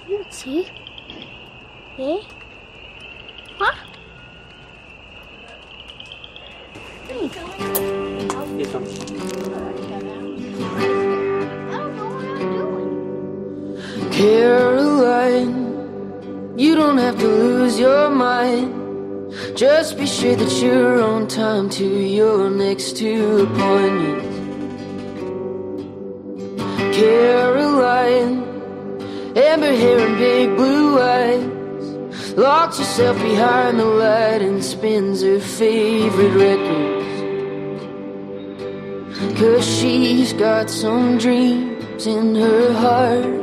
See? Eh? Huh? Here comes. Caroline, you don't have to lose your mind. Just be sure that you're on time to your next 2 appointments. Caroline, amber hair and big blue eyes, locks herself behind the light and spins her favorite records. 'Cause she's got some dreams in her heart.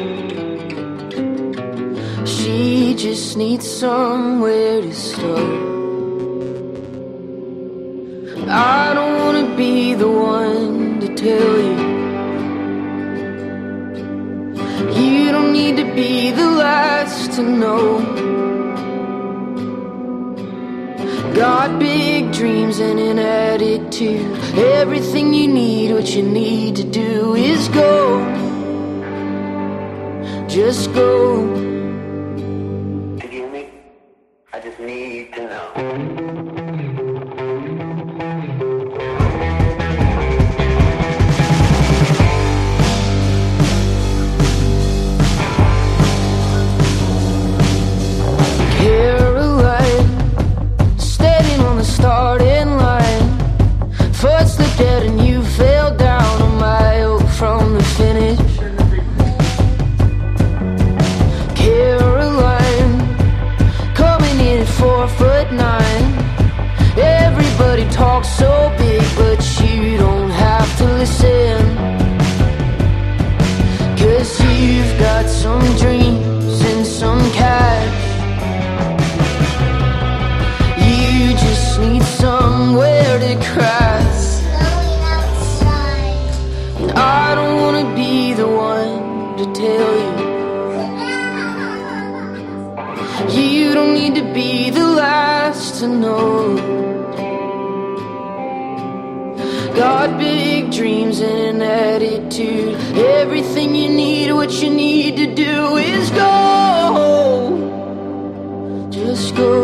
She just needs somewhere to start. I don't wanna be the one to tell you. You don't need to be the last to know. Got big dreams and an attitude. Everything you need, what you need to do is go. Just go. Forgive me? I just need to know. Starting line, foot slipped out and you fell down a mile from the finish. Caroline, coming in at 4'9". Everybody talks so big, but you don't have to listen. 'Cause you've got some dreams and some cash. You just need somewhere to cry. And I don't wanna be the one to tell you. You don't need to be the last to know. Got big dreams and an attitude. Everything you need, what you need to do is go. Just go.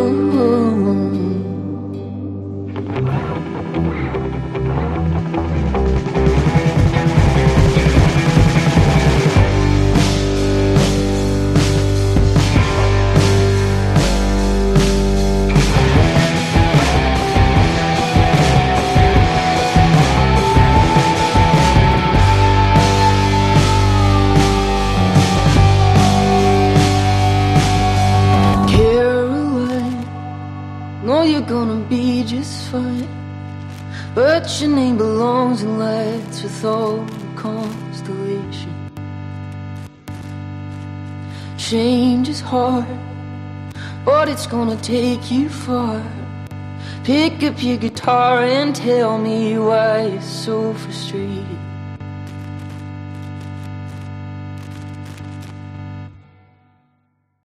Know you're gonna be just fine, but your name belongs in lights with all the constellation. Change is hard, but it's gonna take you far. Pick up your guitar and tell me why you're so frustrated.